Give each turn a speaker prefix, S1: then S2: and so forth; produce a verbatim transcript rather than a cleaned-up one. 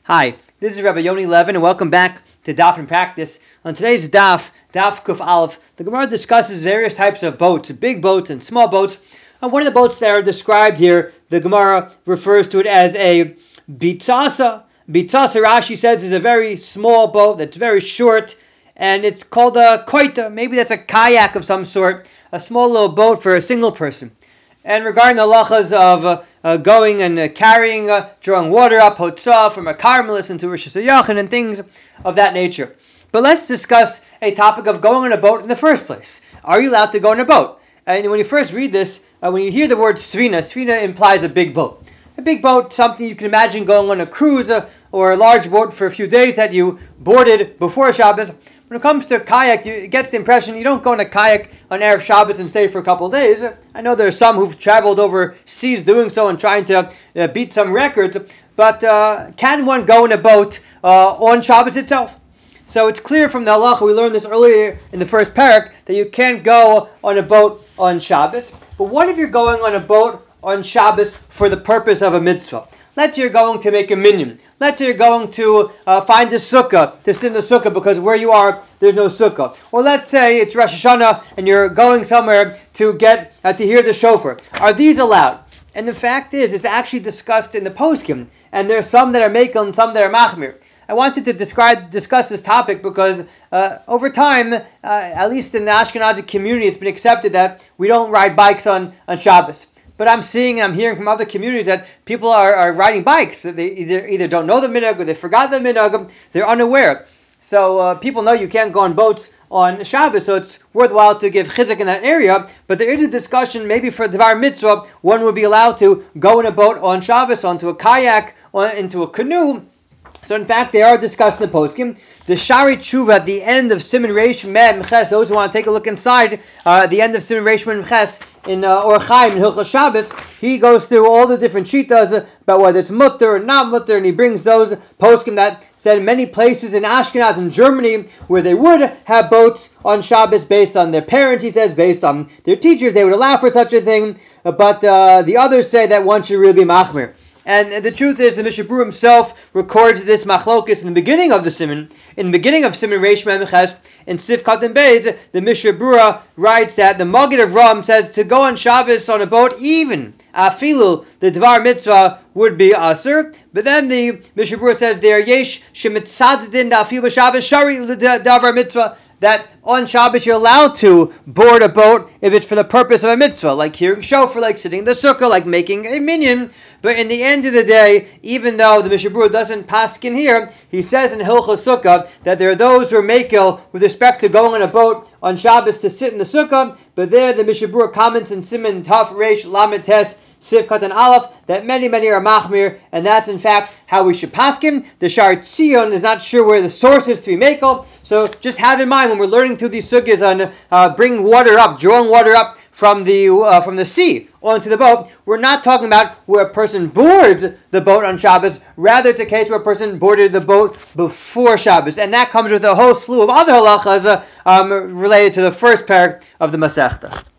S1: Hi, this is Rabbi Yoni Levin, and welcome back to Daf in Practice. On today's Daf, Daf Kuf Aleph, the Gemara discusses various types of boats, big boats and small boats. And one of the boats that are described here, the Gemara refers to it as a bitzasa. Bitzasa, Rashi says, is a very small boat that's very short, and it's called a koita. Maybe that's a kayak of some sort, a small little boat for a single person. And regarding the halachas of uh, uh, going and uh, carrying, uh, drawing water up, hotzah, from a karmelis into Rosh Hashanah and things of that nature. But let's discuss a topic of going on a boat in the first place. Are you allowed to go on a boat? And when you first read this, uh, when you hear the word svina, svina implies a big boat. A big boat, something you can imagine going on a cruise uh, or a large boat for a few days that you boarded before Shabbos. When it comes to kayak, you, it gets the impression you don't go on a kayak on Erev Shabbos and stay for a couple of days. I know there are some who've traveled overseas doing so and trying to uh, beat some records, but uh, can one go in a boat uh, on Shabbos itself? So it's clear from the halacha, we learned this earlier in the first parak, that you can't go on a boat on Shabbos. But what if you're going on a boat on Shabbos for the purpose of a mitzvah? Let's say you're going to make a minyan. Let's say you're going to uh, find a sukkah, to sit in the sukkah because where you are, there's no sukkah. Or let's say it's Rosh Hashanah and you're going somewhere to get uh, to hear the shofar. Are these allowed? And the fact is, it's actually discussed in the poskim, and there's some that are mekel and some that are machmir. I wanted to describe discuss this topic because uh, over time, uh, at least in the Ashkenazi community, it's been accepted that we don't ride bikes on, on Shabbos. But I'm seeing, I'm hearing from other communities that people are, are riding bikes. They either either don't know the minhag or they forgot the minhag. They're unaware. So uh, people know you can't go on boats on Shabbos, so it's worthwhile to give chizuk in that area. But there is a discussion, maybe for Dvar Mitzvah, one would be allowed to go in a boat on Shabbos, onto a kayak, or into a canoe. So in fact, they are discussed in the poskim. The Shari Tshuva at the end of Siman Reish Mem Ches, those who want to take a look inside, uh, at the end of Siman Reish Mem Ches, in uh, Or Chaim, in Hilchos Shabbos, he goes through all the different shitas about whether it's mutter or not mutter, and he brings those poskim that said in many places in Ashkenaz and Germany where they would have boats on Shabbos based on their parents, he says, based on their teachers, they would allow for such a thing, but uh, the others say that one should really be machmir. And the truth is, the Mishnah Berurah himself records this machlokes in the beginning of the Siman. In the beginning of Siman Reish Mem Ches, in Sif Katan Beis, the Mishnah Berurah writes that the Maggid of Ram says to go on Shabbos on a boat, even afilu the Dvar Mitzvah would be aser. But then the Mishnah Berurah says there, yesh shemitzadidin da'afilu b'Shabbos shari l'Dvar Mitzvah, that on Shabbos you're allowed to board a boat if it's for the purpose of a mitzvah, like hearing shofar, like sitting in the sukkah, like making a minyan. But in the end of the day, even though the Mishnah Berurah doesn't paskin here, he says in Hilchos Sukkah that there are those who are mekel with respect to going on a boat on Shabbos to sit in the sukkah. But there the Mishnah Berurah comments in Siman Taf Reish Lamed Tes Sif Katan Aleph that many, many are machmir, and that's in fact how we should paskin. The Shari Tzion is not sure where the source is to be mekel, so just have in mind when we're learning through these sugyas on uh, bringing water up, drawing water up from the uh, from the sea onto the boat, we're not talking about where a person boards the boat on Shabbos. Rather, it's a case where a person boarded the boat before Shabbos, and that comes with a whole slew of other halachas uh, um, related to the first parak of the Masechta.